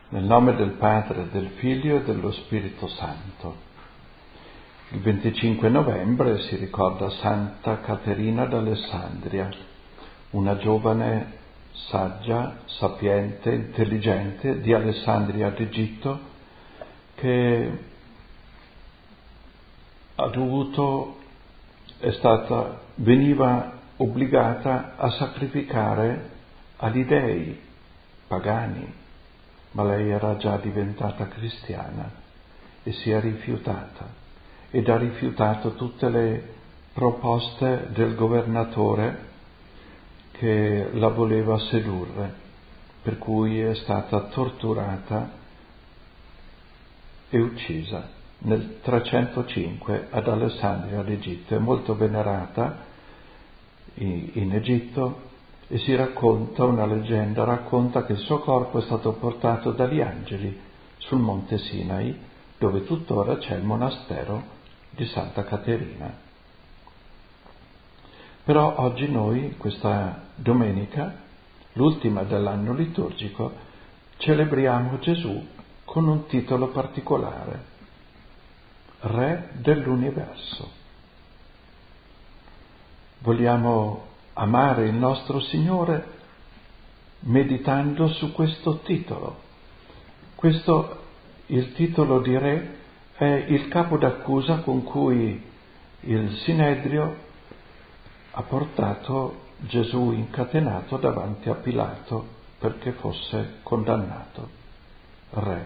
Nel nome del Padre, del Figlio e dello Spirito Santo. Il 25 novembre si ricorda Santa Caterina d'Alessandria, una giovane saggia, sapiente, intelligente di Alessandria d'Egitto che veniva obbligata a sacrificare agli dei pagani, ma lei era già diventata cristiana e si è rifiutata ed ha rifiutato tutte le proposte del governatore che la voleva sedurre, per cui è stata torturata e uccisa nel 305 ad Alessandria d'Egitto. È molto venerata in Egitto e si racconta, una leggenda racconta che il suo corpo è stato portato dagli angeli sul monte Sinai, dove tuttora c'è il monastero di Santa Caterina. Però oggi noi, questa domenica, l'ultima dell'anno liturgico, celebriamo Gesù con un titolo particolare: Re dell'universo. Vogliamo amare il nostro Signore meditando su questo titolo. Il titolo di Re è il capo d'accusa con cui il Sinedrio ha portato Gesù incatenato davanti a Pilato perché fosse condannato. Re.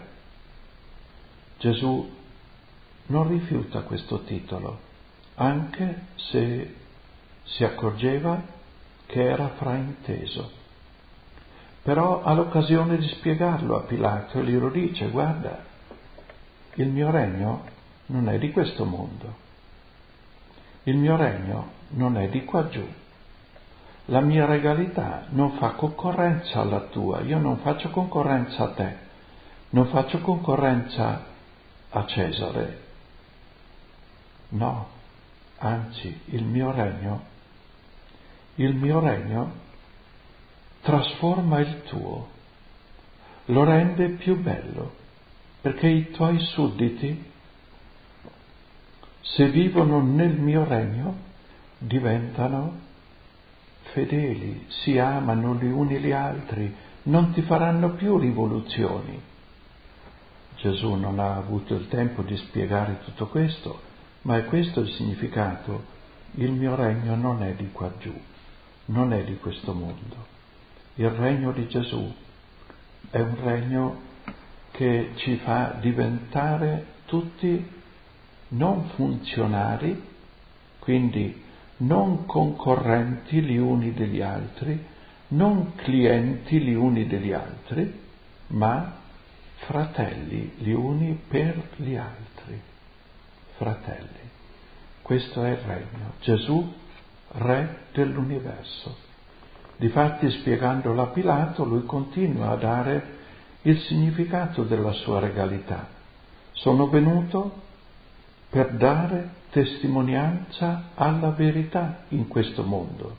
Gesù non rifiuta questo titolo, anche se si accorgeva che era frainteso. Però ha l'occasione di spiegarlo a Pilato e glielo dice: guarda, il mio regno non è di questo mondo, il mio regno non è di qua giù, la mia regalità non fa concorrenza alla tua, io non faccio concorrenza a te, non faccio concorrenza a Cesare. No, anzi, il mio regno trasforma il tuo, lo rende più bello, perché i tuoi sudditi, se vivono nel mio regno, diventano fedeli, si amano gli uni gli altri, non ti faranno più rivoluzioni. Gesù non ha avuto il tempo di spiegare tutto questo, ma è questo il significato. Il mio regno non è di qua giù, non è di questo mondo. Il regno di Gesù è un regno che ci fa diventare tutti non funzionari, quindi non concorrenti gli uni degli altri, non clienti gli uni degli altri, ma fratelli gli uni per gli altri. Fratelli. Questo è il regno. Gesù, Re dell'universo. Difatti, spiegandolo a Pilato, lui continua a dare il significato della sua regalità. Sono venuto per dare testimonianza alla verità in questo mondo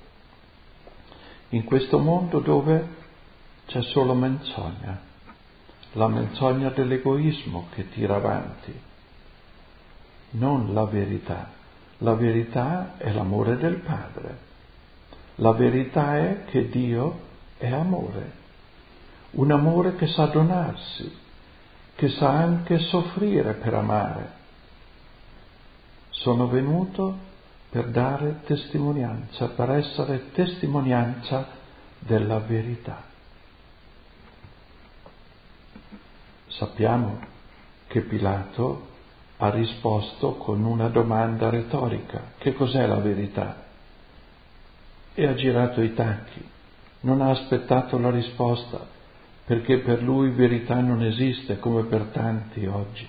dove c'è solo menzogna, la menzogna dell'egoismo che tira avanti, non la verità. La verità è l'amore del Padre, la verità è che Dio è amore, un amore che sa donarsi, che sa anche soffrire per amare. Sono venuto per dare testimonianza, per essere testimonianza della verità. Sappiamo che Pilato ha risposto con una domanda retorica: che cos'è la verità? E ha girato i tacchi, non ha aspettato la risposta, perché per lui verità non esiste come per tanti oggi.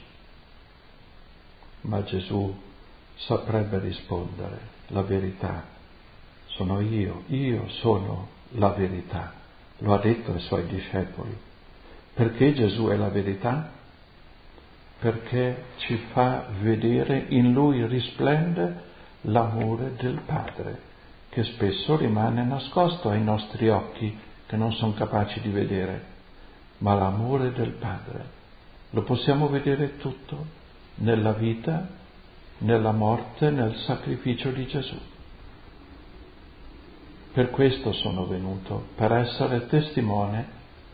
Ma Gesù saprebbe rispondere: la verità sono io sono la verità. Lo ha detto ai suoi discepoli. Perché Gesù è la verità? Perché ci fa vedere, in lui risplende l'amore del Padre, che spesso rimane nascosto ai nostri occhi, che non sono capaci di vedere. ma l'amore del Padre lo possiamo vedere tutto nella vita, nella morte, nel sacrificio di Gesù. Per questo sono venuto, per essere testimone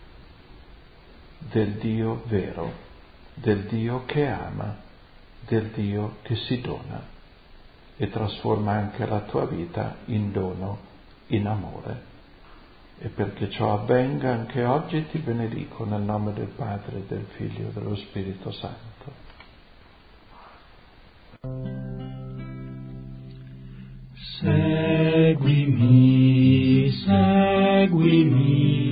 del Dio vero, del Dio che ama, del Dio che si dona e trasforma anche la tua vita in dono, in amore. E perché ciò avvenga anche oggi ti benedico nel nome del Padre, del Figlio e dello Spirito Santo. Seguimi, seguimi.